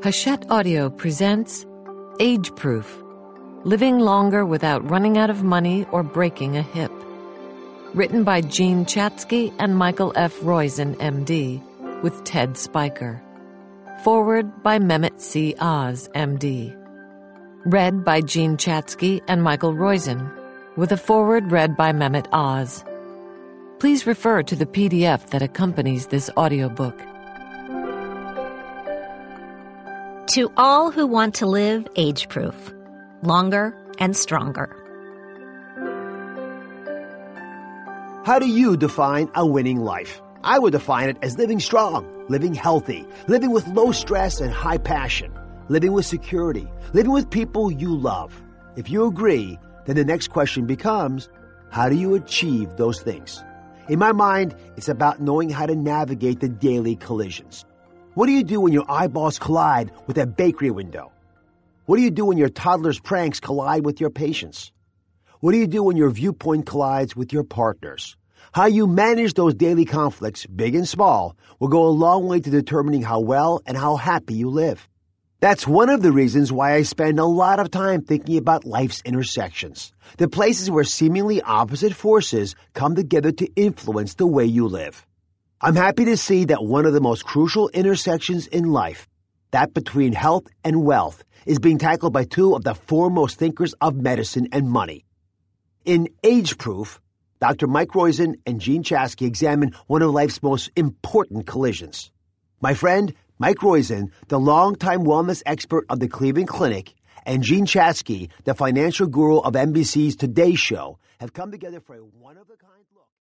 Hachette Audio presents Age Proof: Living Longer Without Running Out of Money or Breaking a Hip. Written by Jean Chatzky and Michael F. Roizen, M.D., with Ted Spiker. Forward by Mehmet C. Oz, M.D. Read by Jean Chatzky and Michael Roizen, with a foreword read by Mehmet Oz. Please refer to the PDF that accompanies this audiobook. To all who want to live age-proof, longer and stronger. How do you define a winning life? I would define it as living strong, living healthy, living with low stress and high passion, living with security, living with people you love. If you agree, then the next question becomes, how do you achieve those things? In my mind, it's about knowing how to navigate the daily collisions. What do you do when your eyeballs collide with a bakery window? What do you do when your toddler's pranks collide with your patience? What do you do when your viewpoint collides with your partners? How you manage those daily conflicts, big and small, will go a long way to determining how well and how happy you live. That's one of the reasons why I spend a lot of time thinking about life's intersections, the places where seemingly opposite forces come together to influence the way you live. I'm happy to see that one of the most crucial intersections in life, that between health and wealth, is being tackled by two of the foremost thinkers of medicine and money. In Age Proof, Dr. Mike Roizen and Jean Chatzky examine one of life's most important collisions. My friend, Mike Roizen, the longtime wellness expert of the Cleveland Clinic, and Jean Chatzky, the financial guru of NBC's Today Show, have come together for a one-of-a-kind look.